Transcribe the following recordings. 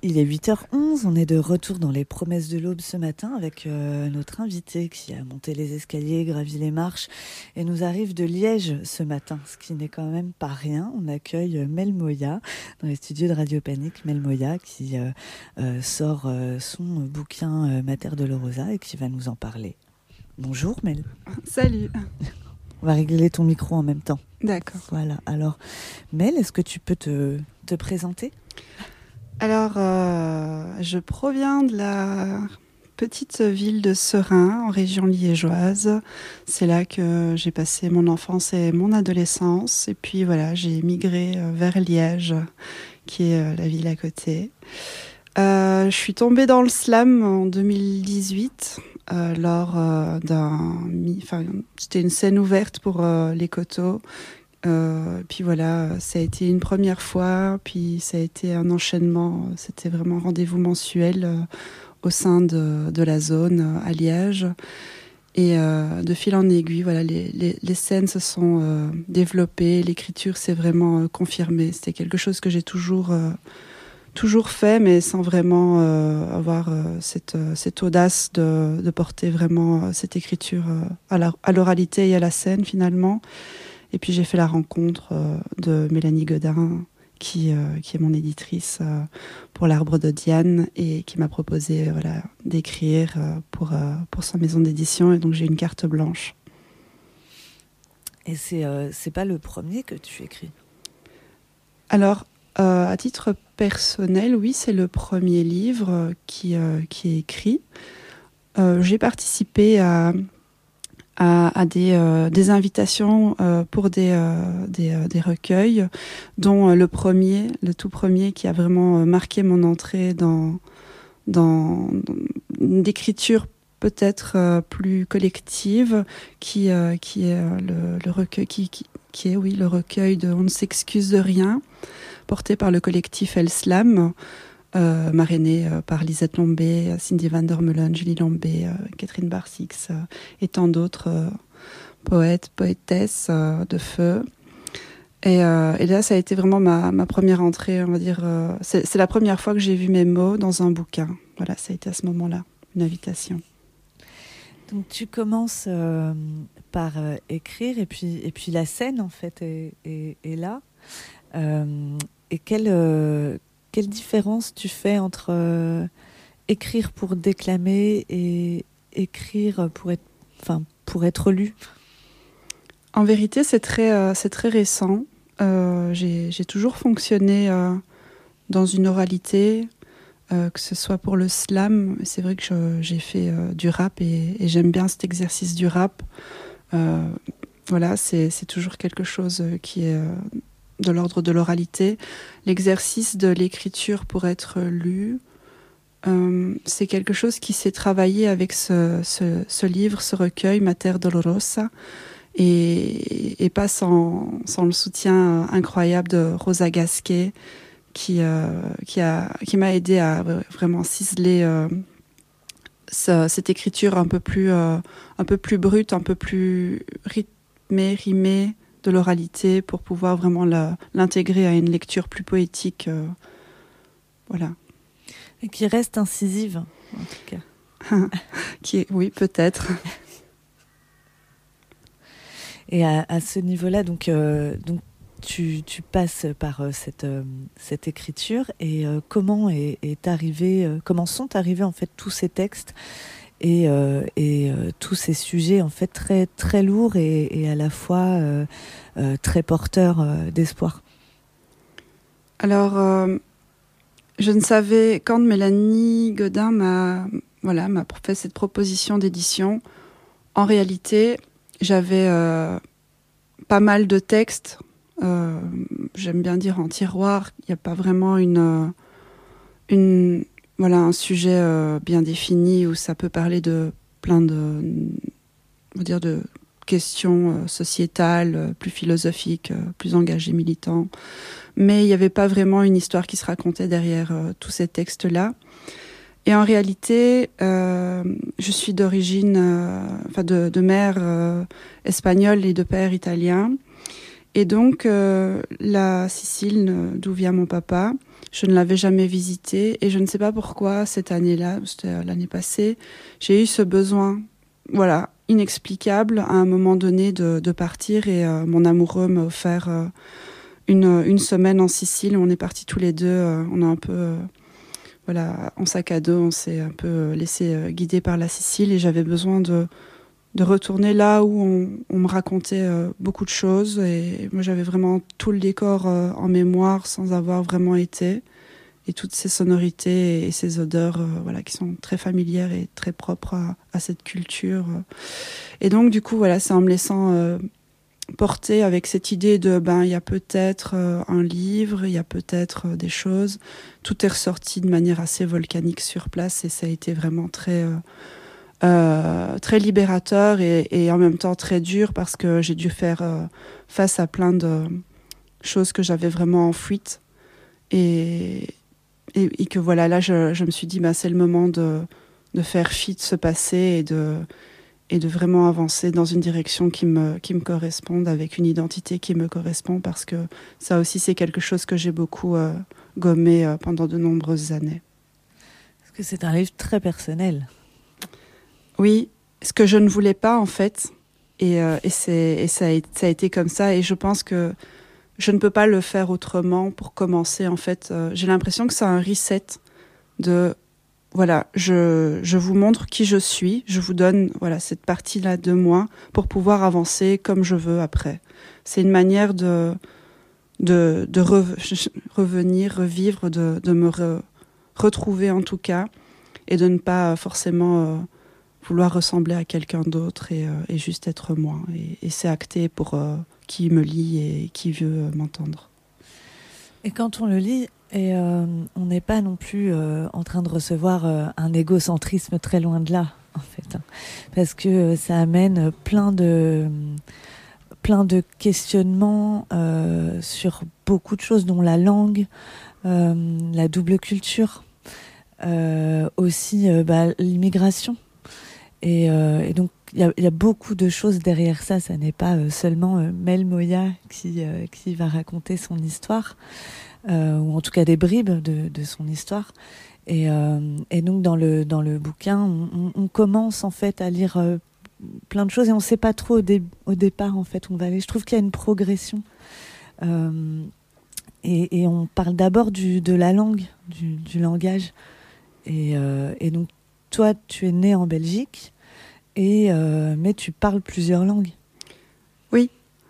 Il est 8h11, on est de retour dans les promesses de l'aube ce matin avec notre invité qui a monté les escaliers, gravi les marches et nous arrive de Liège ce matin, ce qui n'est quand même pas rien. On accueille Mel Moya dans les studios de Radio Panique. Mel Moya qui sort son bouquin Mater Dolorosa et qui va nous en parler. Bonjour Mel. Salut. On va régler ton micro en même temps. D'accord. Voilà, alors Mel, est-ce que tu peux te présenter ? Alors, je proviens de la petite ville de Serein, en région liégeoise. C'est là que j'ai passé mon enfance et mon adolescence. Et puis voilà, j'ai migré vers Liège, qui est la ville à côté. Je suis tombée dans le slam en 2018, lors c'était une scène ouverte pour les Coteaux. Puis voilà, ça a été une première fois, puis ça a été un enchaînement. C'était vraiment un rendez-vous mensuel au sein de la zone à Liège. Et de fil en aiguille, voilà, les scènes se sont développées, l'écriture s'est vraiment confirmée. C'était quelque chose que j'ai toujours fait, mais sans vraiment avoir cette audace de porter vraiment cette écriture à l'oralité et à la scène finalement. Et puis j'ai fait la rencontre de Mélanie Godin, qui est mon éditrice pour l'Arbre de Diane et qui m'a proposé d'écrire pour sa maison d'édition. Et donc j'ai une carte blanche. Et c'est pas le premier que tu écris ? Alors, à titre personnel, oui, c'est le premier livre qui est écrit. J'ai participé à des invitations pour des recueils, dont le tout premier qui a vraiment marqué mon entrée dans une écriture peut-être plus collective, qui est le recueil qui est le recueil de On ne s'excuse de rien, porté par le collectif El Slam. Marrainée par Lisette Lombé, Cindy Van der Meulen, Julie Lombé, Catherine Barsix et tant d'autres poètes, poétesses de feu. Et là, ça a été vraiment ma première entrée, on va dire. C'est la première fois que j'ai vu mes mots dans un bouquin. Voilà, ça a été à ce moment-là, une invitation. Donc tu commences par écrire et puis la scène en fait est là. Et quelle différence tu fais entre écrire pour déclamer et écrire pour être lu ? En vérité, c'est très récent. J'ai toujours fonctionné dans une oralité, que ce soit pour le slam. C'est vrai que j'ai fait du rap et j'aime bien cet exercice du rap. Voilà, c'est toujours quelque chose qui est de l'ordre de l'oralité. L'exercice de l'écriture pour être lu, c'est quelque chose qui s'est travaillé avec ce livre, ce recueil, Mater Dolorosa, et pas sans le soutien incroyable de Rosa Gasquet, qui m'a aidé à vraiment ciseler cette écriture un peu plus brute, un peu plus rimée, de l'oralité pour pouvoir vraiment l'intégrer à une lecture plus poétique. Voilà. Et qui reste incisive, en tout cas. Oui, peut-être. Et à ce niveau-là, donc tu passes par cette écriture et comment sont arrivés en fait tous ces textes et tous ces sujets en fait très très lourds et à la fois très porteurs d'espoir. Alors, je ne savais, quand Mélanie Godin m'a fait cette proposition d'édition, en réalité, j'avais pas mal de textes, j'aime bien dire en tiroir. Il n'y a pas vraiment un sujet bien défini où ça peut parler de plein de questions sociétales, plus philosophiques, plus engagées, militantes. Mais il n'y avait pas vraiment une histoire qui se racontait derrière tous ces textes-là. Et en réalité, je suis d'origine, de mère espagnole et de père italien. Et donc, la Sicile, d'où vient mon papa, Je ne l'avais jamais visité et je ne sais pas pourquoi cette année-là, c'était l'année passée, j'ai eu ce besoin, voilà, inexplicable à un moment donné de partir et mon amoureux m'a offert une semaine en Sicile. On est partis tous les deux, on a un peu, voilà, en sac à dos, on s'est un peu laissé guider par la Sicile et j'avais besoin de retourner là où on me racontait beaucoup de choses et moi j'avais vraiment tout le décor en mémoire sans avoir vraiment été et toutes ces sonorités et ces odeurs voilà, qui sont très familières et très propres à cette culture. Et donc du coup voilà, c'est en me laissant porter avec cette idée de il y a peut-être un livre, il y a peut-être des choses. Tout est ressorti de manière assez volcanique sur place et ça a été vraiment très libérateur et en même temps très dur parce que j'ai dû faire face à plein de choses que j'avais vraiment enfouies et que voilà, là je me suis dit c'est le moment de faire fi de ce passé et de vraiment avancer dans une direction qui me corresponde, avec une identité qui me correspond, parce que ça aussi c'est quelque chose que j'ai beaucoup gommé pendant de nombreuses années. Parce que c'est un livre très personnel. Oui, ce que je ne voulais pas en fait, et ça a été comme ça, et je pense que je ne peux pas le faire autrement pour commencer en fait. J'ai l'impression que c'est un reset de voilà, je vous montre qui je suis, je vous donne voilà cette partie-là de moi pour pouvoir avancer comme je veux après. C'est une manière de revenir, revivre, de me retrouver en tout cas, et de ne pas forcément vouloir ressembler à quelqu'un d'autre et juste être moi. Et c'est acté pour qui me lit et qui veut m'entendre. Et quand on le lit, on n'est pas non plus en train de recevoir un égocentrisme très loin de là, en fait. Parce que ça amène plein de questionnements sur beaucoup de choses, dont la langue, la double culture, aussi l'immigration. Et donc, il y a beaucoup de choses derrière ça. Ça n'est pas seulement Mel Moya qui va raconter son histoire, ou en tout cas des bribes de son histoire. Et donc, dans le bouquin, on commence en fait à lire plein de choses et on ne sait pas trop au départ en fait où on va aller. Je trouve qu'il y a une progression. Et on parle d'abord de la langue, du langage. Et donc, toi, tu es né en Belgique. Mais tu parles plusieurs langues. Oui.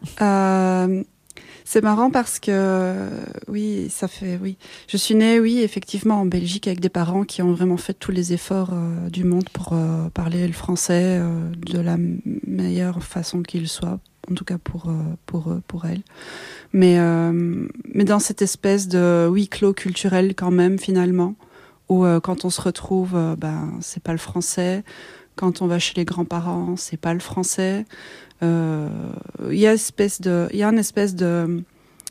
C'est marrant parce que, oui. Je suis née, oui, effectivement, en Belgique avec des parents qui ont vraiment fait tous les efforts du monde pour parler le français de la meilleure façon qu'il soit, en tout cas pour elles. Mais dans cette espèce de huis clos culturel quand même, finalement, où quand on se retrouve, c'est pas le français. Quand on va chez les grands-parents, c'est pas le français. Il y a une espèce de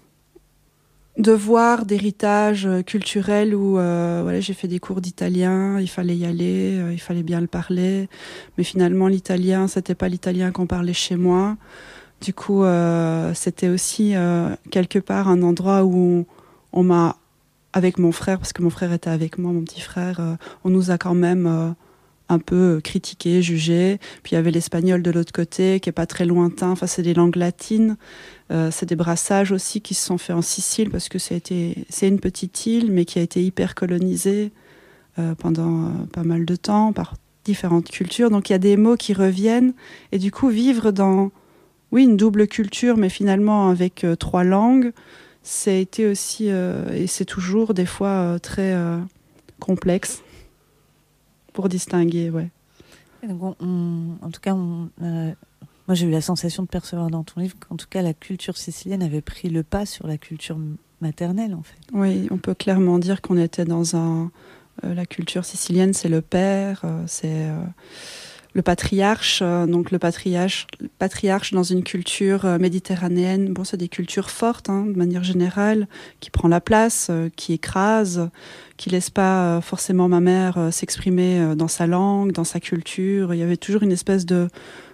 devoir d'héritage culturel où voilà, j'ai fait des cours d'italien, il fallait y aller, il fallait bien le parler. Mais finalement, l'italien, c'était pas l'italien qu'on parlait chez moi. Du coup, c'était aussi quelque part un endroit où on m'a, avec mon frère, parce que mon frère était avec moi, mon petit frère, on nous a quand même un peu critiqué, jugé. Puis il y avait l'espagnol de l'autre côté, qui est pas très lointain. Enfin, c'est des langues latines. C'est des brassages aussi qui se sont faits en Sicile, parce que c'est une petite île, mais qui a été hyper colonisée pendant pas mal de temps par différentes cultures. Donc il y a des mots qui reviennent. Et du coup, vivre dans, oui, une double culture, mais finalement avec 3 langues, ça a été aussi, et c'est toujours des fois très complexe pour distinguer, ouais. Donc en tout cas, moi j'ai eu la sensation de percevoir dans ton livre qu'en tout cas la culture sicilienne avait pris le pas sur la culture maternelle, en fait. Oui, on peut clairement dire qu'on était dans la culture sicilienne, c'est le père, c'est le patriarche. Donc le patriarche dans une culture méditerranéenne, bon, c'est des cultures fortes, de manière générale, qui prend la place, qui écrase, qui laisse pas forcément ma mère s'exprimer dans sa langue, dans sa culture. Il y avait toujours une espèce de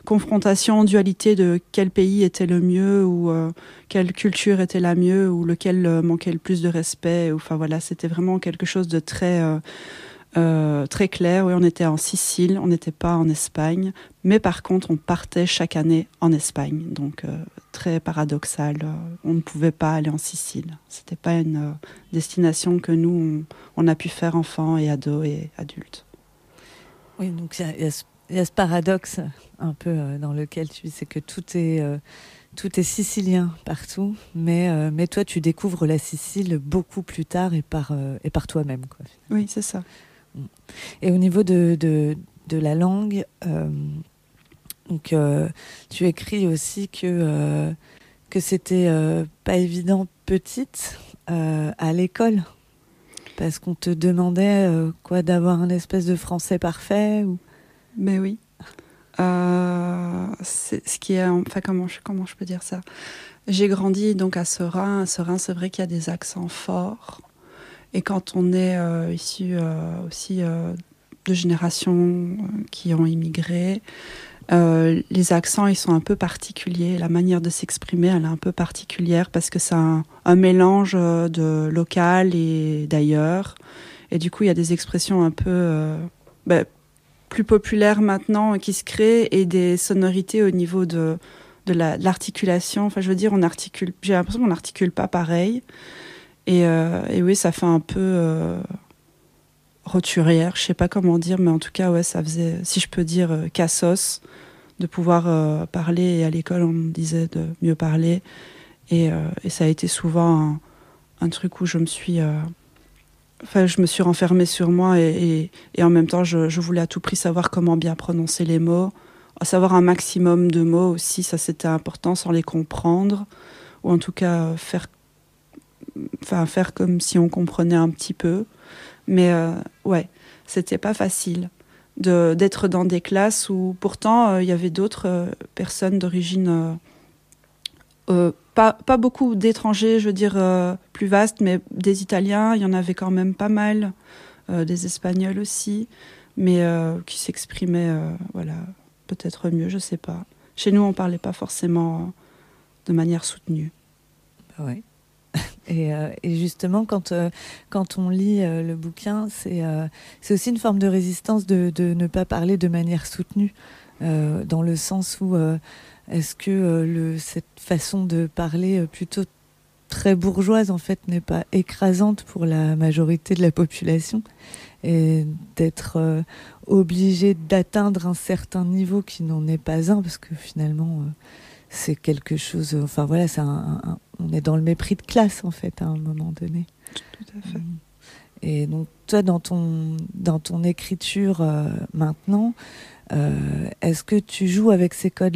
confrontation, dualité de quel pays était le mieux ou quelle culture était la mieux ou lequel manquait le plus de respect. Enfin voilà, c'était vraiment quelque chose de très clair. Oui, on était en Sicile, on n'était pas en Espagne, mais par contre, on partait chaque année en Espagne. Donc, très paradoxal. On ne pouvait pas aller en Sicile. C'était pas une destination que nous, on a pu faire enfants et ados et adultes. Oui, donc il y a ce paradoxe un peu dans lequel tu dis, c'est que tout est sicilien partout, mais toi, tu découvres la Sicile beaucoup plus tard et par toi-même, quoi. Oui, c'est ça. Et au niveau de la langue, donc, tu écris aussi que c'était pas évident petite à l'école, parce qu'on te demandait d'avoir un espèce de français parfait ou... Mais oui. C'est ce qui est, enfin, comment je peux dire ça? J'ai grandi donc à Seraing. À Seraing, c'est vrai qu'il y a des accents forts. Et quand on est issu aussi de générations qui ont immigré, les accents, ils sont un peu particuliers. La manière de s'exprimer, elle est un peu particulière parce que c'est un mélange de local et d'ailleurs. Et du coup, il y a des expressions un peu plus populaires maintenant qui se créent et des sonorités au niveau de l'articulation. Enfin, je veux dire, j'ai l'impression qu'on n'articule pas pareil. Et oui, ça fait un peu roturière, je sais pas comment dire, mais en tout cas, ouais, ça faisait, si je peux dire, cassos, de pouvoir parler. Et à l'école, on me disait de mieux parler. Et ça a été souvent un truc où je me suis renfermée sur moi et en même temps, je voulais à tout prix savoir comment bien prononcer les mots, savoir un maximum de mots aussi, ça c'était important, sans les comprendre, ou en tout cas faire comme si on comprenait un petit peu. Mais ouais, c'était pas facile d'être dans des classes où pourtant il y avait d'autres personnes d'origine, pas beaucoup d'étrangers, je veux dire plus vastes, mais des Italiens, il y en avait quand même pas mal, des Espagnols aussi, mais qui s'exprimaient voilà, peut-être mieux, je sais pas. Chez nous, on parlait pas forcément de manière soutenue. Ouais. Et justement, quand on lit le bouquin, c'est aussi une forme de résistance de ne pas parler de manière soutenue, dans le sens où est-ce que cette façon de parler plutôt très bourgeoise, en fait, n'est pas écrasante pour la majorité de la population, et d'être obligé d'atteindre un certain niveau qui n'en est pas un, parce que finalement... c'est quelque chose... Enfin voilà, on est dans le mépris de classe, en fait, à un moment donné. Tout à fait. Et donc, toi, dans ton écriture maintenant, est-ce que tu joues avec ces codes-là ?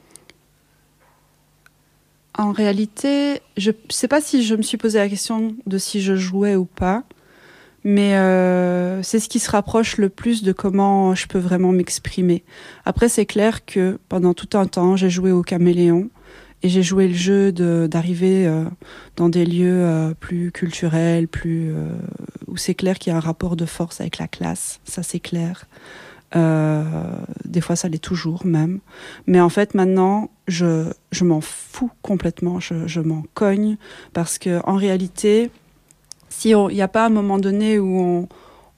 En réalité, je ne sais pas si je me suis posé la question de si je jouais ou pas, mais c'est ce qui se rapproche le plus de comment je peux vraiment m'exprimer. Après, c'est clair que pendant tout un temps, j'ai joué au caméléon et j'ai joué le jeu d'arriver dans des lieux plus culturels, où c'est clair qu'il y a un rapport de force avec la classe, ça c'est clair. Des fois, ça l'est toujours même. Mais en fait, maintenant, je m'en fous complètement, je m'en cogne, parce que en réalité... Si il n'y a pas un moment donné où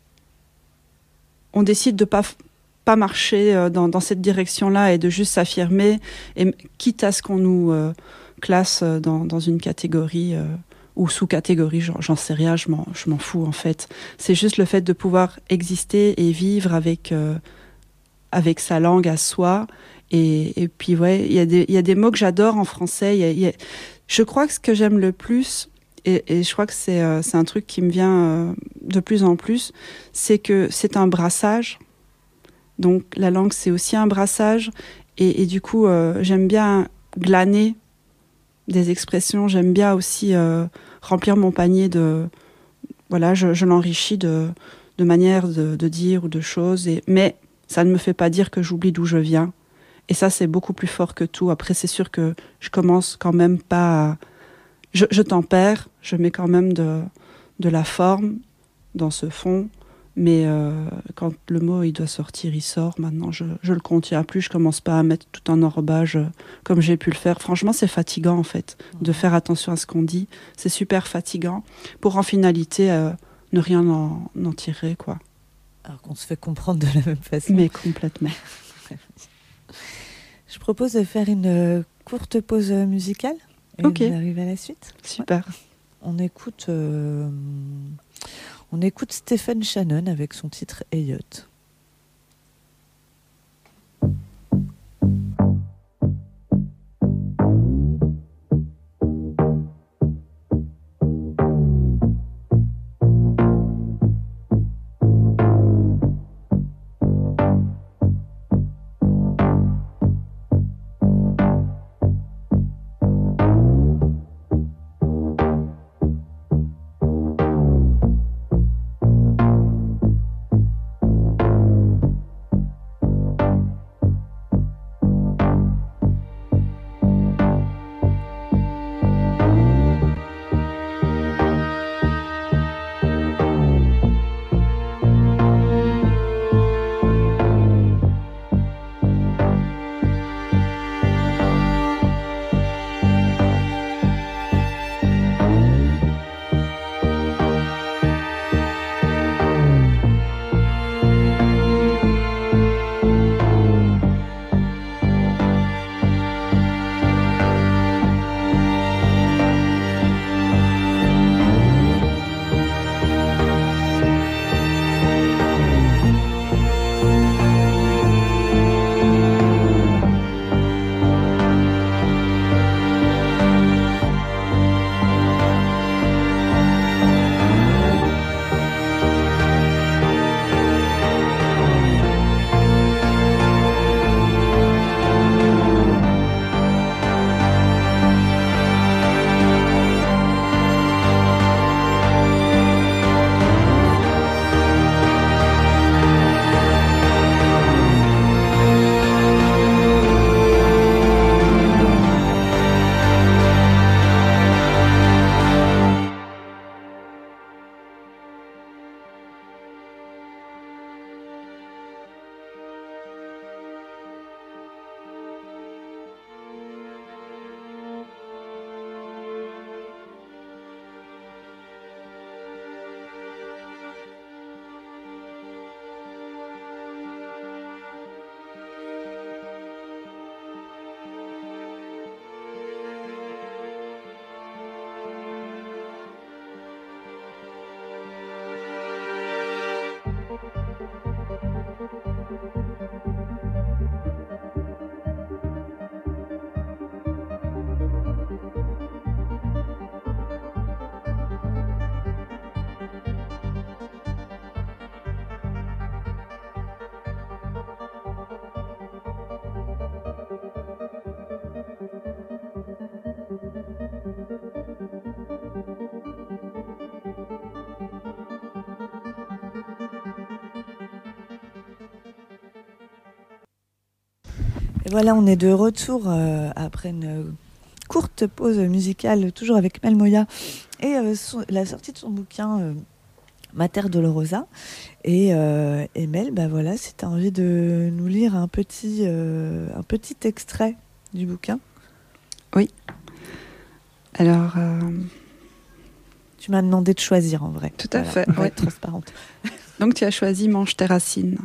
on décide de pas marcher dans cette direction-là et de juste s'affirmer, et quitte à ce qu'on nous classe dans une catégorie ou sous-catégorie, j'en sais rien, je m'en fous en fait. C'est juste le fait de pouvoir exister et vivre avec sa langue à soi. Et puis ouais, il y a des mots que j'adore en français. Je crois que ce que j'aime le plus... Et je crois que c'est un truc qui me vient de plus en plus, c'est que c'est un brassage. Donc la langue, c'est aussi un brassage. Et du coup, j'aime bien glaner des expressions. J'aime bien aussi remplir mon panier de... Voilà, je l'enrichis de manières de dire ou de choses. Mais ça ne me fait pas dire que j'oublie d'où je viens. Et ça, c'est beaucoup plus fort que tout. Après, c'est sûr que je commence quand même pas à... Je tempère, je mets quand même de la forme dans ce fond, Mais quand le mot il doit sortir, il sort. Maintenant, je le contiens plus. Je commence pas à mettre tout un enrobage comme j'ai pu le faire. Franchement, c'est fatigant en fait de faire attention à ce qu'on dit. C'est super fatigant pour en finalité ne rien en tirer, quoi. Alors qu'on se fait comprendre de la même façon. Mais complètement. Je propose de faire une courte pause musicale. Et Ok. on arrive à la suite. Super. Ouais. On écoute Stephen Shannon avec son titre Elliot. Et voilà, on est de retour après une courte pause musicale, toujours avec Mel Moya, et la sortie de son bouquin Mater Dolorosa. Et Mel, bah voilà, si tu as envie de nous lire un petit extrait du bouquin. Oui. Alors... Tu m'as demandé de choisir en vrai. Tout à fait. On va ouais. être transparente. Donc tu as choisi Mange tes racines.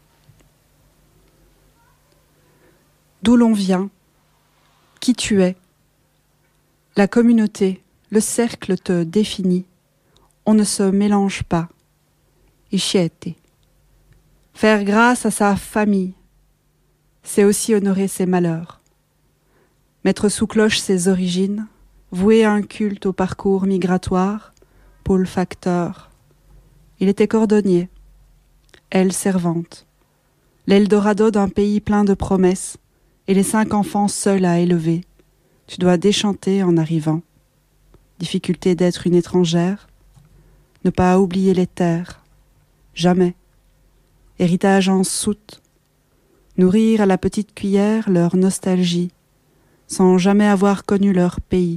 D'où l'on vient, qui tu es, la communauté, le cercle te définit. On ne se mélange pas. Isciete. Faire grâce à sa famille, c'est aussi honorer ses malheurs. Mettre sous cloche ses origines, vouer un culte au parcours migratoire, pôle facteur. Il était cordonnier, elle servante. L'Eldorado d'un pays plein de promesses, et les 5 enfants seuls à élever. Tu dois déchanter en arrivant. Difficulté d'être une étrangère. Ne pas oublier les terres. Jamais. Héritage en soute. Nourrir à la petite cuillère leur nostalgie, sans jamais avoir connu leur pays.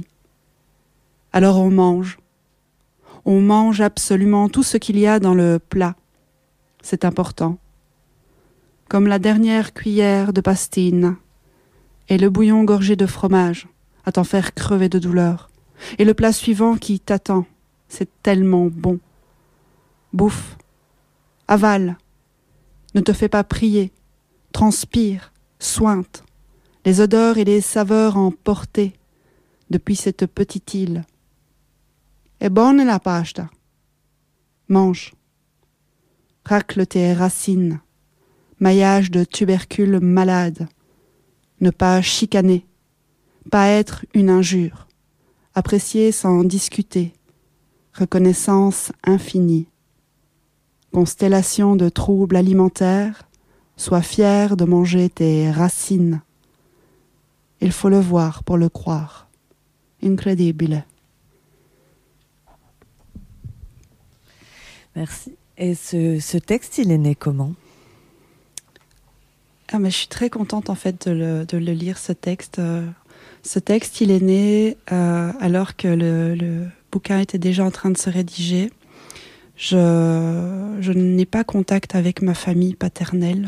Alors on mange. On mange absolument tout ce qu'il y a dans le plat. c'est important. Comme la dernière cuillère de pastine et le bouillon gorgé de fromage à t'en faire crever de douleur. Et le plat suivant qui t'attend, c'est tellement bon. Bouffe, avale, ne te fais pas prier, transpire, sointe, les odeurs et les saveurs emportées depuis cette petite île. È bonne la pasta. Mange. Racle tes racines, maillage de tubercules malades. Ne pas chicaner, pas être une injure. Apprécier sans discuter. Reconnaissance infinie. Constellation de troubles alimentaires, sois fier de manger tes racines. Il faut le voir pour le croire. Incredibile. Merci. Et ce texte, il est né comment ? Mais je suis très contente en fait de le lire, ce texte. Ce texte, il est né alors que le bouquin était déjà en train de se rédiger. Je n'ai pas contact avec ma famille paternelle.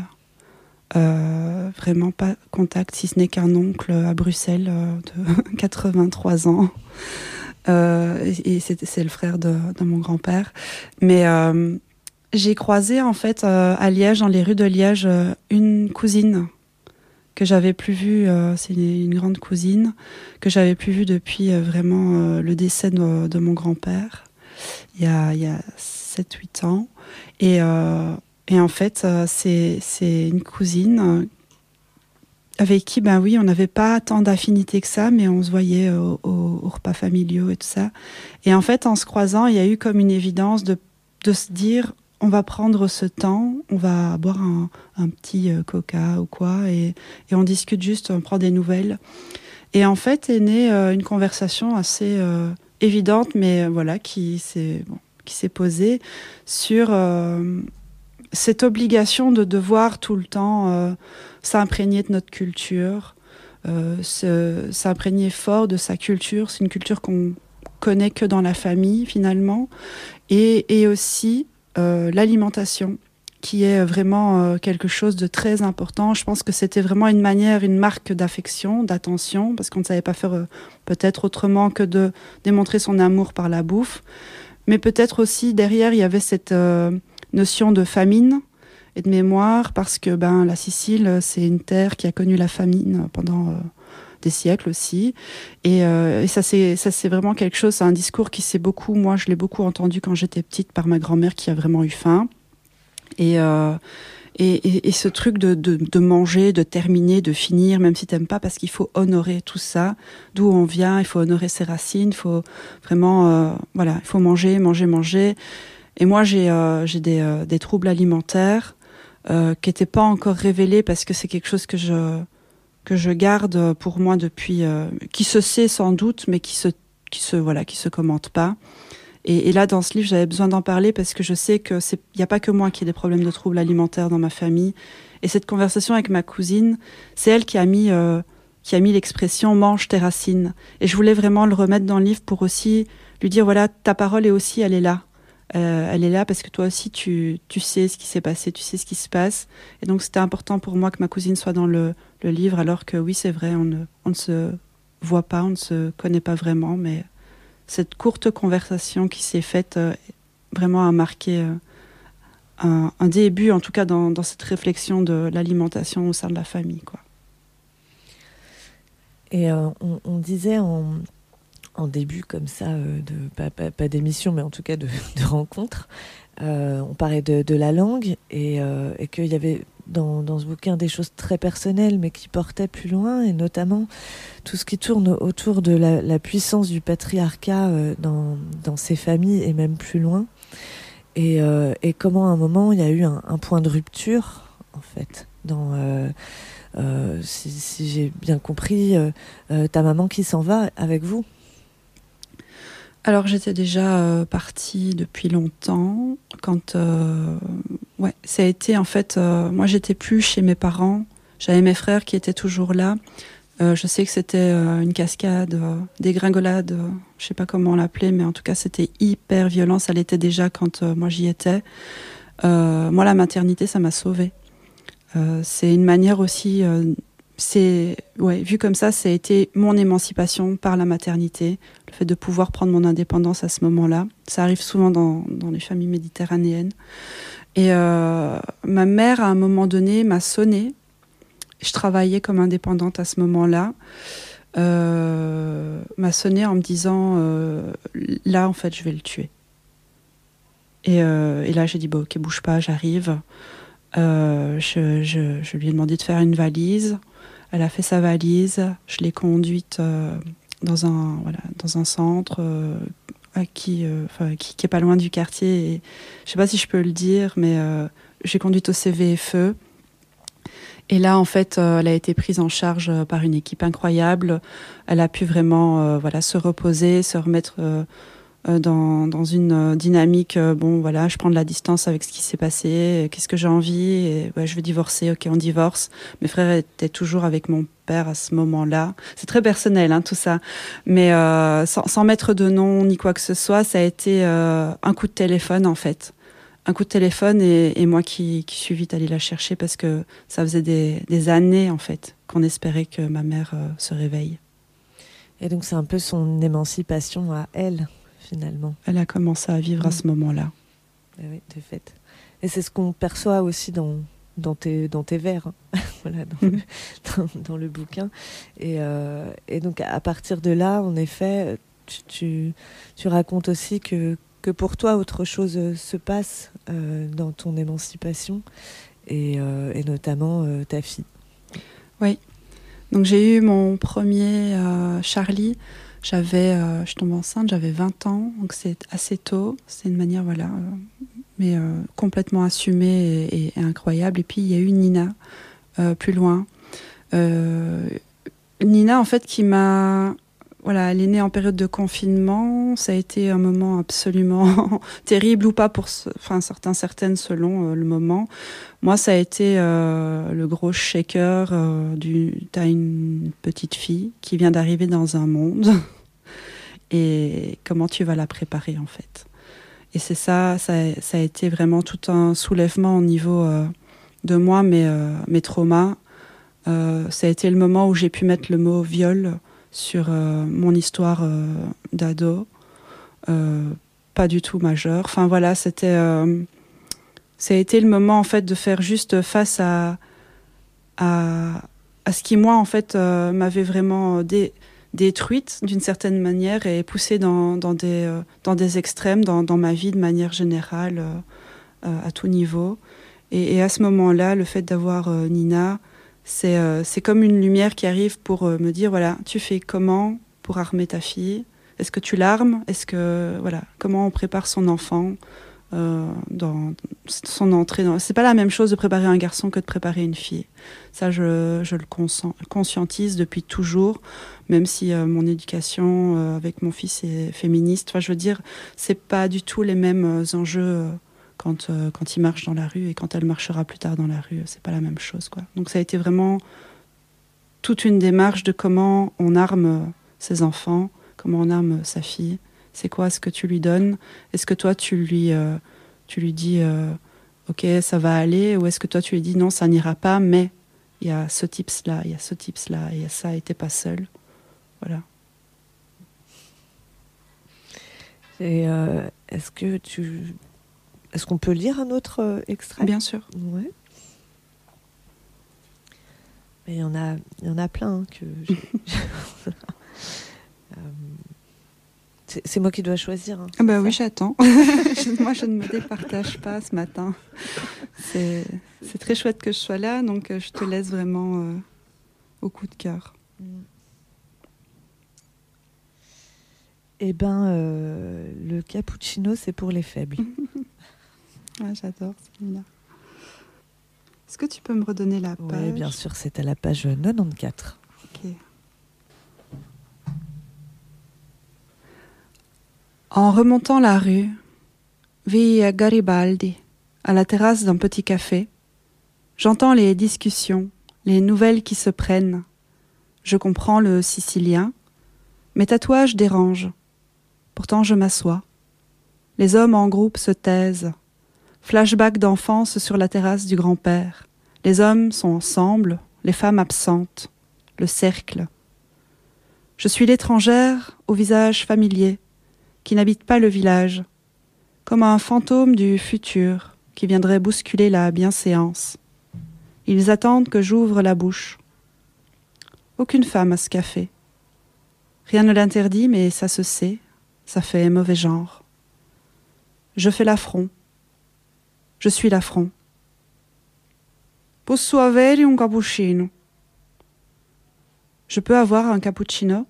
Vraiment pas contact, si ce n'est qu'un oncle à Bruxelles de 83 ans. Et c'est le frère de mon grand-père. Mais j'ai croisé en fait à Liège, dans les rues de Liège, une cousine que j'avais plus vue. C'est une grande cousine que j'avais plus vue depuis vraiment le décès de mon grand-père il y a 7-8 ans. Et en fait, c'est une cousine avec qui, ben oui, on n'avait pas tant d'affinités que ça, mais on se voyait aux repas familiaux et tout ça. Et en fait, en se croisant, il y a eu comme une évidence de se dire, on va prendre ce temps, on va boire un petit coca ou quoi, et on discute juste, on prend des nouvelles. Et en fait, est née une conversation assez évidente, mais voilà, qui s'est posée sur cette obligation de devoir tout le temps s'imprégner de notre culture, s'imprégner fort de sa culture. C'est une culture qu'on connaît que dans la famille finalement, et aussi l'alimentation, qui est vraiment quelque chose de très important. Je pense que c'était vraiment une manière, une marque d'affection, d'attention, parce qu'on ne savait pas faire peut-être autrement que de démontrer son amour par la bouffe. Mais peut-être aussi derrière, il y avait cette notion de famine et de mémoire, parce que la Sicile, c'est une terre qui a connu la famine pendant des siècles aussi. Et ça, c'est vraiment quelque chose, c'est un discours qui s'est beaucoup, moi je l'ai beaucoup entendu quand j'étais petite par ma grand-mère qui a vraiment eu faim. Et ce truc de manger, de terminer, de finir, même si t'aimes pas, parce qu'il faut honorer tout ça, d'où on vient, il faut honorer ses racines, il faut vraiment, il faut manger. Et moi, j'ai des troubles alimentaires qui n'étaient pas encore révélés, parce que c'est quelque chose que je garde pour moi depuis, qui se sait sans doute, mais qui se commente pas. Et là, dans ce livre, j'avais besoin d'en parler parce que je sais que y a pas que moi qui ai des problèmes de troubles alimentaires dans ma famille. Et cette conversation avec ma cousine, c'est elle qui a mis l'expression « mange tes racines ». Et je voulais vraiment le remettre dans le livre pour aussi lui dire, voilà, ta parole est aussi, elle est là. Elle est là parce que toi aussi, tu sais ce qui s'est passé, tu sais ce qui se passe. Et donc, c'était important pour moi que ma cousine soit dans le livre, alors que oui, c'est vrai, on ne se voit pas, on ne se connaît pas vraiment, mais cette courte conversation qui s'est faite vraiment a marqué un début, en tout cas dans cette réflexion de l'alimentation au sein de la famille, quoi. Et on disait en début comme ça, pas d'émission, mais en tout cas de rencontre, on parlait de la langue et qu'il y avait dans ce bouquin des choses très personnelles mais qui portaient plus loin, et notamment tout ce qui tourne autour de la puissance du patriarcat dans ces familles et même plus loin, et comment à un moment il y a eu un point de rupture en fait si j'ai bien compris, ta maman qui s'en va avec vous. Alors j'étais déjà partie depuis longtemps quand ça a été en fait moi j'étais plus chez mes parents, j'avais mes frères qui étaient toujours là. Je sais que c'était une cascade, dégringolade, je sais pas comment on l'appelait, mais en tout cas c'était hyper violent, ça l'était déjà quand moi j'y étais. Moi, la maternité, ça m'a sauvée. C'est une manière aussi... vu comme ça a été mon émancipation par la maternité, le fait de pouvoir prendre mon indépendance à ce moment-là. Ça arrive souvent dans les familles méditerranéennes. Et ma mère, à un moment donné, m'a sonné. Je travaillais comme indépendante à ce moment-là. M'a sonné en me disant là, en fait, je vais le tuer. Et là, j'ai dit, ok, bouge pas, j'arrive. Je lui ai demandé de faire une valise. Elle a fait sa valise. Je l'ai conduite dans un centre qui est pas loin du quartier. Et je sais pas si je peux le dire, mais j'ai conduite au CVFE. Et là, en fait, elle a été prise en charge par une équipe incroyable. Elle a pu vraiment se reposer, se remettre dans une dynamique. Je prends de la distance avec ce qui s'est passé. Qu'est-ce que j'ai envie? Et, je veux divorcer. Ok, on divorce. Mes frères étaient toujours avec mon père à ce moment-là. C'est très personnel, tout ça. Mais sans mettre de nom ni quoi que ce soit, ça a été un coup de téléphone, en fait. Un coup de téléphone et moi qui suis vite allée la chercher parce que ça faisait des années, en fait, qu'on espérait que ma mère se réveille. Et donc, c'est un peu son émancipation à elle, finalement. Elle a commencé à vivre à ce moment-là. Oui, de fait. Et c'est ce qu'on perçoit aussi dans tes vers, voilà, dans le bouquin. Et donc, à partir de là, en effet, tu racontes aussi que pour toi, autre chose se passe dans ton émancipation et notamment ta fille. Oui. Donc, j'ai eu mon premier Charlie. Je tombe enceinte, j'avais 20 ans, donc c'est assez tôt. C'est une manière, mais complètement assumée et incroyable. Et puis, il y a eu Nina, plus loin. Nina, en fait, qui m'a... elle est née en période de confinement. Ça a été un moment absolument terrible ou pas pour certaines selon le moment. Moi, ça a été le gros shaker t'as une petite fille qui vient d'arriver dans un monde et comment tu vas la préparer, en fait. Et c'est ça a été vraiment tout un soulèvement au niveau de moi, mes traumas. Ça a été le moment où j'ai pu mettre le mot viol sur mon histoire d'ado, pas du tout majeure. Enfin voilà, ça a été le moment en fait de faire juste face à ce qui moi en fait m'avait vraiment détruite d'une certaine manière et poussée dans des extrêmes dans ma vie de manière générale à tout niveau. Et à ce moment-là, le fait d'avoir Nina, c'est comme une lumière qui arrive pour me dire, tu fais comment pour armer ta fille? Est-ce que tu l'armes? Comment on prépare son enfant dans son entrée C'est pas la même chose de préparer un garçon que de préparer une fille. Ça, je le conscientise depuis toujours, même si mon éducation avec mon fils est féministe. Enfin, je veux dire, c'est pas du tout les mêmes enjeux quand il marche dans la rue et quand elle marchera plus tard dans la rue, c'est pas la même chose, quoi. Donc ça a été vraiment toute une démarche de comment on arme ses enfants, comment on arme sa fille. C'est quoi ce que tu lui donnes? Est-ce que toi tu lui dis ok, ça va aller, ou est-ce que toi tu lui dis non, ça n'ira pas, mais il y a ce tips là, il y a ce tips là, il y a ça, et t'es pas seul. Voilà. Et est-ce qu'on peut lire un autre extrait? Bien sûr. Ouais. Mais il y en a plein que c'est moi qui dois choisir. Oui, j'attends. Moi, je ne me départage pas ce matin. C'est très chouette que je sois là, donc je te laisse vraiment au coup de cœur. Eh ben, le cappuccino, c'est pour les faibles. Ouais, j'adore celui-là. Est-ce que tu peux me redonner la page? Oui, bien sûr, c'est à la page 94. Ok. En remontant la rue, Via Garibaldi, à la terrasse d'un petit café, j'entends les discussions, les nouvelles qui se prennent. Je comprends le sicilien. Mes tatouages dérangent. Pourtant je m'assois. Les hommes en groupe se taisent. Flashback d'enfance sur la terrasse du grand-père. Les hommes sont ensemble, les femmes absentes. Le cercle. Je suis l'étrangère au visage familier, qui n'habite pas le village, comme un fantôme du futur qui viendrait bousculer la bienséance. Ils attendent que j'ouvre la bouche. Aucune femme à ce café. Rien ne l'interdit, mais ça se sait, ça fait mauvais genre. Je fais l'affront. Je suis l'affront. Posso avere un cappuccino? Je peux avoir un cappuccino?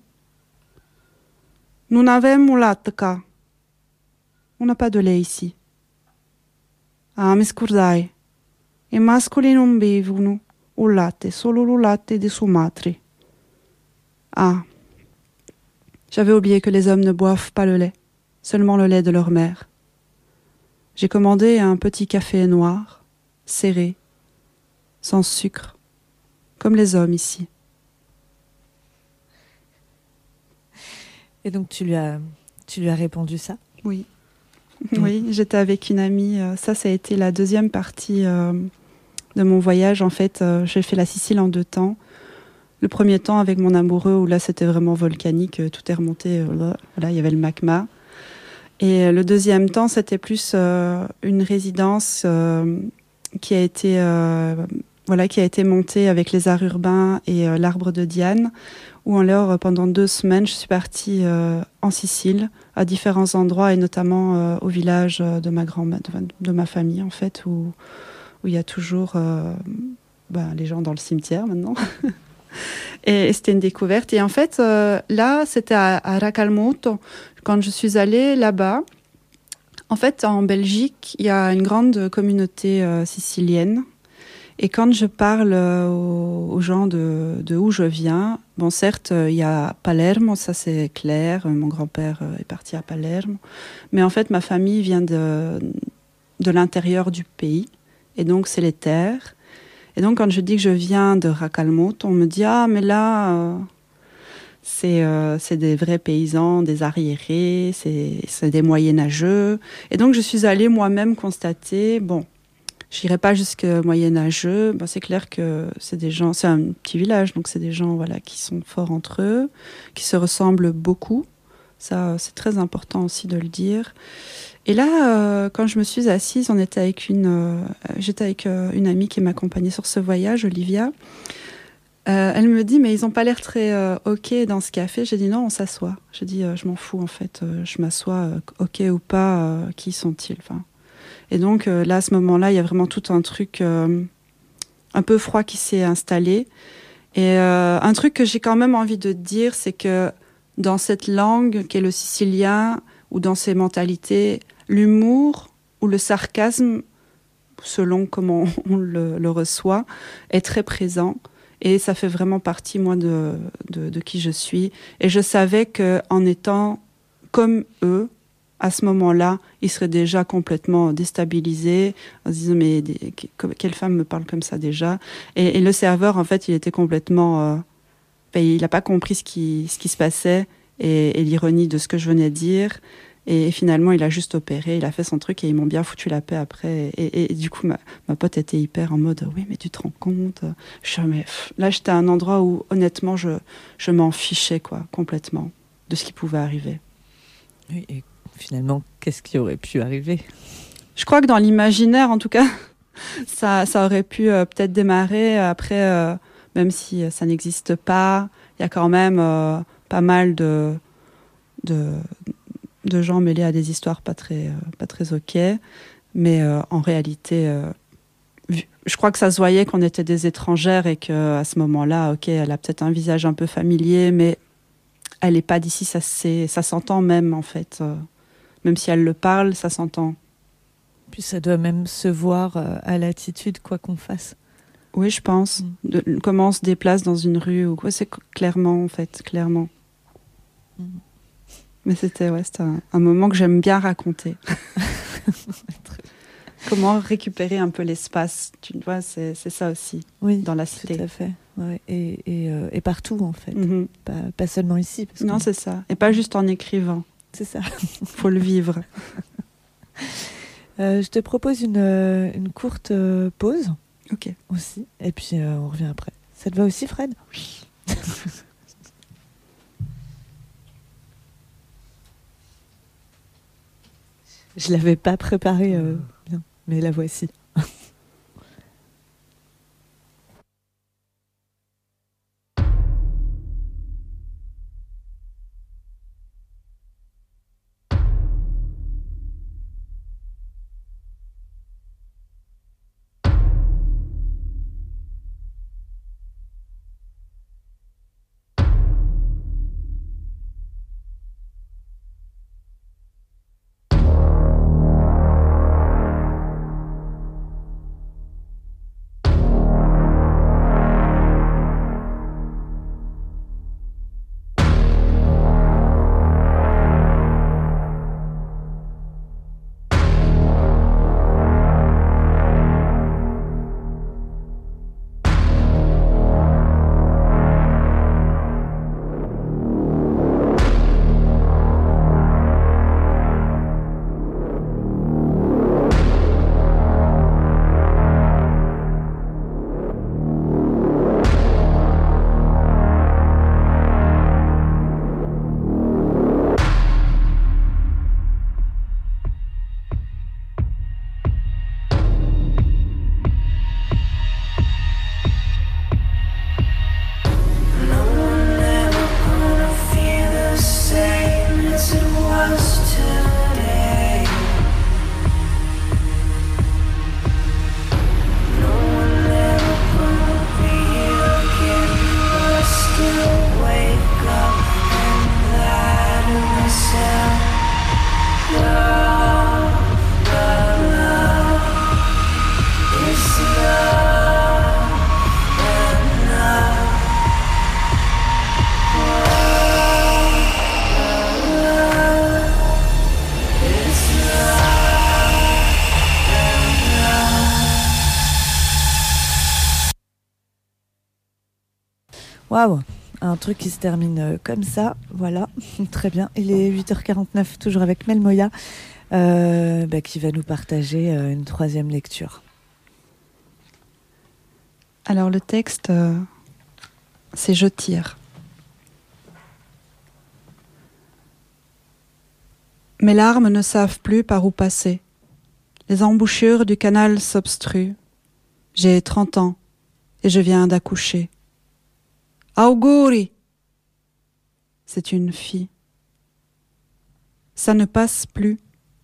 Non avemo latte qua. On n'a pas de lait ici. Ah, mi scusai. I mascoli non bevono il latte, solo il latte di sua madre. Ah. J'avais oublié que les hommes ne boivent pas le lait, seulement le lait de leur mère. J'ai commandé un petit café noir, serré, sans sucre, comme les hommes ici. Et donc tu lui as répondu ça? Oui. Oui, j'étais avec une amie. Ça a été la deuxième partie de mon voyage. En fait, j'ai fait la Sicile en 2 temps. Le premier temps avec mon amoureux, où là c'était vraiment volcanique, tout est remonté, voilà, il y avait le magma. Et le deuxième temps, c'était plus une résidence qui a été montée avec les arts urbains et l'arbre de Diane, où alors pendant 2 semaines, je suis partie en Sicile, à différents endroits, et notamment au village de ma famille, en fait, où il y a toujours les gens dans le cimetière maintenant. Et c'était une découverte. Et en fait, là, c'était à Racalmuto. Quand je suis allée là-bas, en fait, en Belgique, il y a une grande communauté sicilienne. Et quand je parle aux gens de où je viens, bon, certes, il y a Palermo, ça c'est clair. Mon grand-père est parti à Palermo. Mais en fait, ma famille vient de l'intérieur du pays. Et donc, c'est les terres. Et donc, quand je dis que je viens de Racalmuto, on me dit « Ah, mais là, c'est des vrais paysans, des arriérés, c'est des moyenâgeux. » Et donc, je suis allée moi-même constater, bon, je n'irai pas jusqu'à moyenâgeux, ben, c'est clair que c'est des gens, c'est un petit village, donc c'est des gens voilà, qui sont forts entre eux, qui se ressemblent beaucoup. Ça, c'est très important aussi de le dire. Et là, quand je me suis assise, j'étais avec une amie qui m'accompagnait sur ce voyage, Olivia. Elle me dit, mais ils n'ont pas l'air très OK dans ce café. J'ai dit, non, on s'assoit. J'ai dit, je m'en fous, en fait. Je m'assois, OK ou pas, qui sont-ils enfin, et donc, là, à ce moment-là, il y a vraiment tout un truc un peu froid qui s'est installé. Et un truc que j'ai quand même envie de dire, c'est que dans cette langue qu'est le sicilien, ou dans ces mentalités, l'humour ou le sarcasme, selon comment on le reçoit, est très présent. Et ça fait vraiment partie, moi, de qui je suis. Et je savais qu'en étant comme eux, à ce moment-là, ils seraient déjà complètement déstabilisés, en se disant, mais quelle femme me parle comme ça déjà? Et le serveur, en fait, il était complètement... il n'a pas compris ce qui se passait et l'ironie de ce que je venais de dire. Et finalement, il a juste opéré, il a fait son truc et ils m'ont bien foutu la paix après. Et du coup, ma pote était hyper en mode « Oui, mais tu te rends compte ?» Là, j'étais à un endroit où, honnêtement, je m'en fichais, quoi, complètement, de ce qui pouvait arriver. Oui, et finalement, qu'est-ce qui aurait pu arriver? Je crois que dans l'imaginaire, en tout cas, ça aurait pu peut-être démarrer. Après, même si ça n'existe pas, il y a quand même pas mal de gens mêlés à des histoires pas très OK. Mais en réalité, je crois que ça se voyait qu'on était des étrangères et qu'à ce moment-là, OK, elle a peut-être un visage un peu familier, mais elle n'est pas d'ici, ça s'entend même, en fait. Même si elle le parle, ça s'entend. Puis ça doit même se voir à l'attitude, quoi qu'on fasse. Oui, je pense. Comment on se déplace dans une rue ou quoi, c'est clairement, en fait, clairement. Mais c'était un moment que j'aime bien raconter. Comment récupérer un peu l'espace, tu vois, c'est ça aussi, oui, dans la cité. Tout à fait. Ouais, et partout, en fait. Pas seulement ici. Non, c'est ça. Et pas juste en écrivant. C'est ça. Faut le vivre. Je te propose une courte pause. Ok. Aussi. Et puis on revient après. Ça te va aussi, Fred? Oui. Je l'avais pas préparé bien, mais la voici. Waouh, un truc qui se termine comme ça, voilà, très bien. Il est 8h49, toujours avec Mel Moya, qui va nous partager une troisième lecture. Alors le texte, c'est « Je tire ». Mes larmes ne savent plus par où passer. Les embouchures du canal s'obstruent. J'ai 30 ans et je viens d'accoucher. Auguri! C'est une fille. Ça ne passe plus.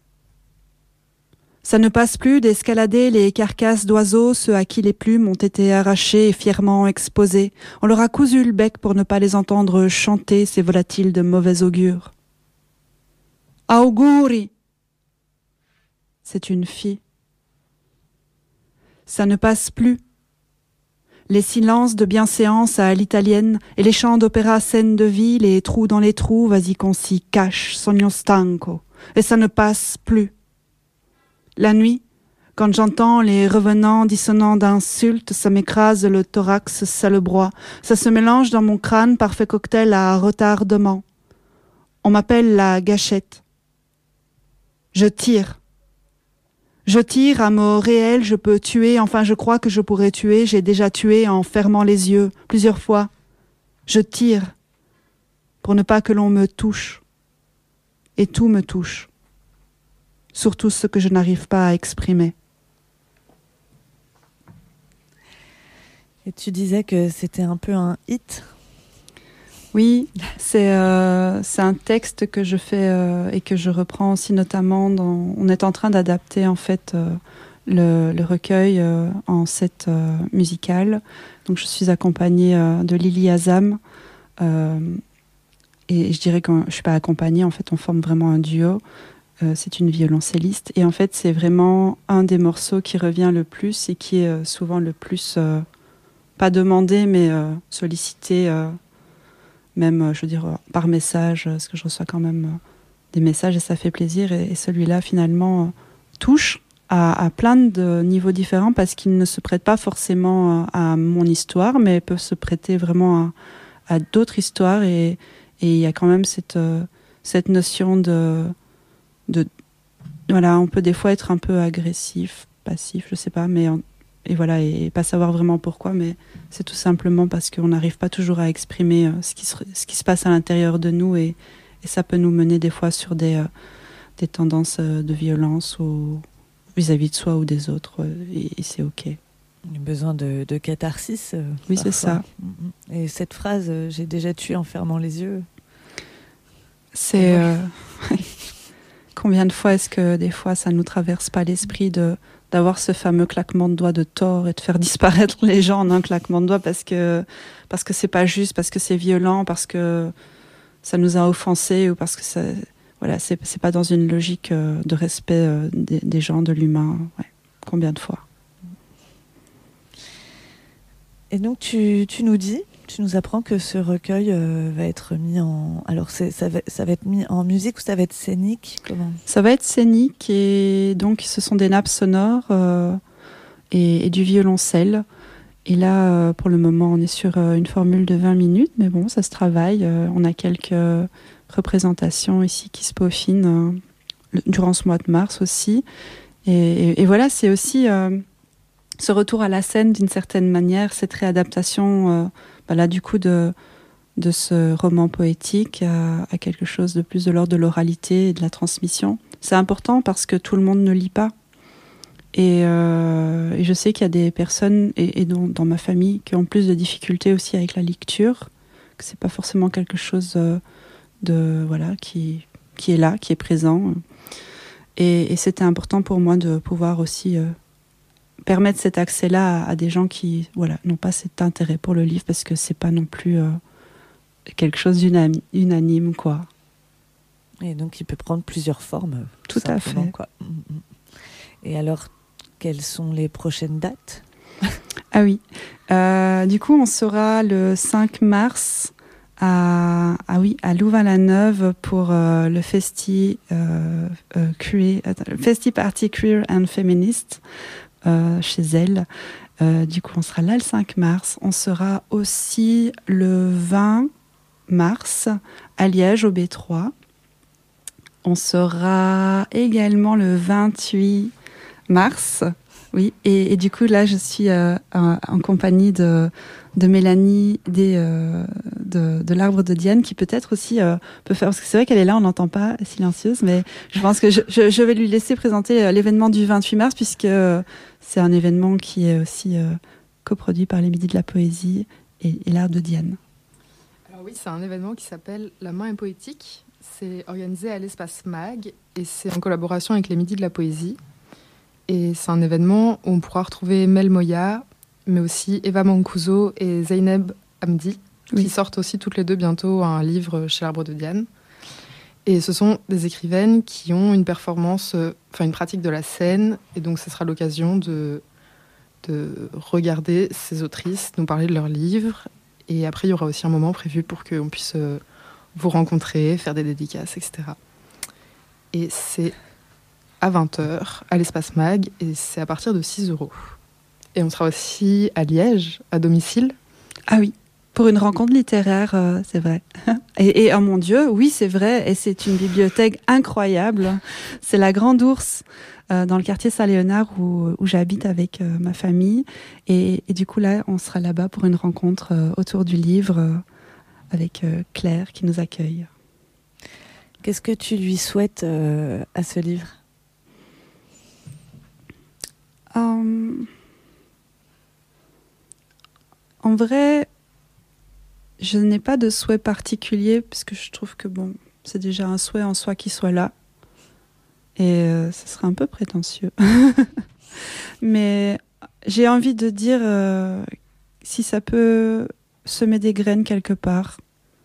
Ça ne passe plus d'escalader les carcasses d'oiseaux, ceux à qui les plumes ont été arrachées et fièrement exposées. On leur a cousu le bec pour ne pas les entendre chanter ces volatiles de mauvais augure. Auguri! C'est une fille. Ça ne passe plus. Les silences de bienséance à l'italienne et les chants d'opéra scène de vie, les trous dans les trous, vas-y qu'on s'y cache, sogno stanco. Et ça ne passe plus. La nuit, quand j'entends les revenants dissonants d'insultes, ça m'écrase le thorax salebrois. Ça se mélange dans mon crâne, parfait cocktail à retardement. On m'appelle la gâchette. Je tire. Je tire à mot réel, je peux tuer, enfin je crois que je pourrais tuer, j'ai déjà tué en fermant les yeux, plusieurs fois. Je tire pour ne pas que l'on me touche. Et tout me touche. Surtout ce que je n'arrive pas à exprimer. Et tu disais que c'était un peu un hit. Oui, c'est un texte que je fais et que je reprends aussi notamment dans... On est en train d'adapter en fait le recueil en set musical. Donc je suis accompagnée de Lily Azam et je dirais que je suis pas accompagnée, en fait on forme vraiment un duo. C'est une violoncelliste et en fait c'est vraiment un des morceaux qui revient le plus et qui est souvent le plus pas demandé mais sollicité. Même, je veux dire, par message, parce que je reçois quand même des messages et ça fait plaisir. Et celui-là, finalement, touche à plein de niveaux différents parce qu'il ne se prête pas forcément à mon histoire, mais peut se prêter vraiment à d'autres histoires. Et il y a quand même cette notion de voilà, on peut des fois être un peu agressif, passif, je sais pas, et pas savoir vraiment pourquoi, mais c'est tout simplement parce qu'on n'arrive pas toujours à exprimer ce qui se passe à l'intérieur de nous, et ça peut nous mener des fois sur des tendances de violence ou vis-à-vis de soi ou des autres, et c'est ok. Besoin de catharsis. Oui, parfois. c'est ça. Et cette phrase, j'ai déjà tué en fermant les yeux. C'est combien de fois est-ce que des fois ça nous traverse pas l'esprit d'avoir ce fameux claquement de doigts de Thor et de faire disparaître les gens en un claquement de doigts parce que c'est pas juste, parce que c'est violent, parce que ça nous a offensés, ou parce que ça, voilà, c'est pas dans une logique de respect des gens, de l'humain. Ouais. Combien de fois? Et donc tu nous apprends que ce recueil va être mis en... Alors ça va être mis en musique ou ça va être scénique? Comment? Ça va être scénique, et donc ce sont des nappes sonores et du violoncelle. Et là, pour le moment, on est sur une formule de 20 minutes, mais bon, ça se travaille. On a quelques représentations ici qui se peaufinent durant ce mois de mars aussi. Et voilà, c'est aussi ce retour à la scène d'une certaine manière, cette réadaptation là, du coup, de ce roman poétique à quelque chose de plus de l'ordre de l'oralité et de la transmission. C'est important parce que tout le monde ne lit pas. Et je sais qu'il y a des personnes, et dans ma famille, qui ont plus de difficultés aussi avec la lecture, que c'est pas forcément quelque chose qui est là, qui est présent. Et c'était important pour moi de pouvoir aussi permettre cet accès-là à des gens qui n'ont pas cet intérêt pour le livre, parce que c'est pas non plus quelque chose d'unanime, quoi. Et donc il peut prendre plusieurs formes. Tout à fait. Quoi. Et alors, quelles sont les prochaines dates? Ah oui. Du coup, on sera le 5 mars à Louvain-la-Neuve pour le Festi Party Queer and Feminist chez elle. Du coup, on sera là le 5 mars. On sera aussi le 20 mars à Liège au B3. On sera également le 28 mars. Oui, et du coup, là, je suis en compagnie de Mélanie de l'Arbre de Diane, qui peut-être aussi peut faire... Parce que c'est vrai qu'elle est là, on n'entend pas, silencieuse, mais je pense que je vais lui laisser présenter l'événement du 28 mars, puisque c'est un événement qui est aussi coproduit par les Midis de la Poésie et l'Arbre de Diane. Alors oui, c'est un événement qui s'appelle La Main est poétique. C'est organisé à l'Espace Mag, et c'est en collaboration avec les Midis de la Poésie. Et c'est un événement où on pourra retrouver Mel Moya, mais aussi Eva Mancuso et Zeynep Hamdi, qui sortent aussi toutes les deux bientôt un livre chez l'Arbre de Diane. Et ce sont des écrivaines qui ont une performance, une pratique de la scène, et donc ce sera l'occasion de regarder ces autrices, nous parler de leurs livres. Et après, il y aura aussi un moment prévu pour qu'on puisse vous rencontrer, faire des dédicaces, etc. Et c'est à 20h à l'Espace Mag, et c'est à partir de 6€. Et on sera aussi à Liège, à domicile. Ah oui, pour une rencontre littéraire, c'est vrai. Et oh mon Dieu, oui, c'est vrai, et c'est une bibliothèque incroyable. C'est la Grande Ourse, dans le quartier Saint-Léonard où j'habite avec ma famille. Et du coup, là, on sera là-bas pour une rencontre autour du livre avec Claire qui nous accueille. Qu'est-ce que tu lui souhaites à ce livre ? En vrai, je n'ai pas de souhait particulier, parce que je trouve que c'est déjà un souhait en soi qu'il soit là. Et ce serait un peu prétentieux. Mais j'ai envie de dire, si ça peut semer des graines quelque part.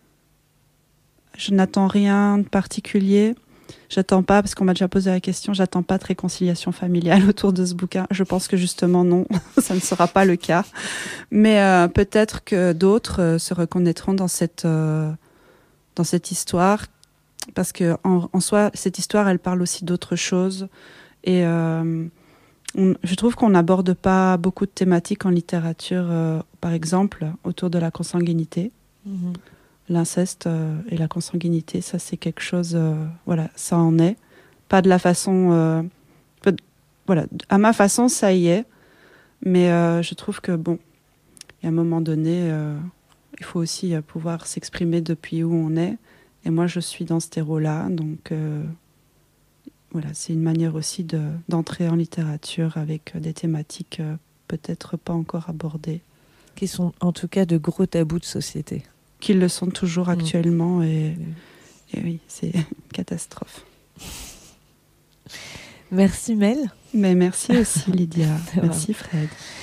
Je n'attends rien de particulier. J'attends pas, parce qu'on m'a déjà posé la question, j'attends pas de réconciliation familiale autour de ce bouquin. Je pense que justement non, ça ne sera pas le cas. Mais peut-être que d'autres se reconnaîtront dans cette histoire, parce que en soi, cette histoire, elle parle aussi d'autres choses. Et je trouve qu'on n'aborde pas beaucoup de thématiques en littérature, par exemple, autour de la consanguinité. L'inceste et la consanguinité, ça c'est quelque chose, ça en est, pas de la façon... voilà, à ma façon, ça y est. Mais je trouve que, bon, à un moment donné, il faut aussi pouvoir s'exprimer depuis où on est. Et moi, je suis dans ce terreau-là. Donc, voilà, c'est une manière aussi d'entrer en littérature avec des thématiques peut-être pas encore abordées. Qui sont en tout cas de gros tabous de société. Qu'ils le sont toujours actuellement. Et oui, c'est une catastrophe. Merci Mel. Mais merci aussi Lydia. Merci Fred.